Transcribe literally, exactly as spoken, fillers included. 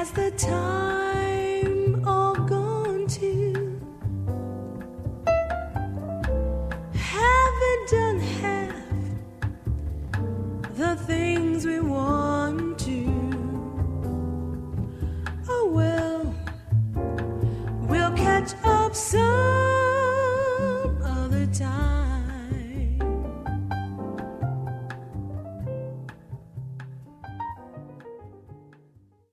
Has the time all gone too? Have we done half the things we want to? Oh well, we'll catch up soon.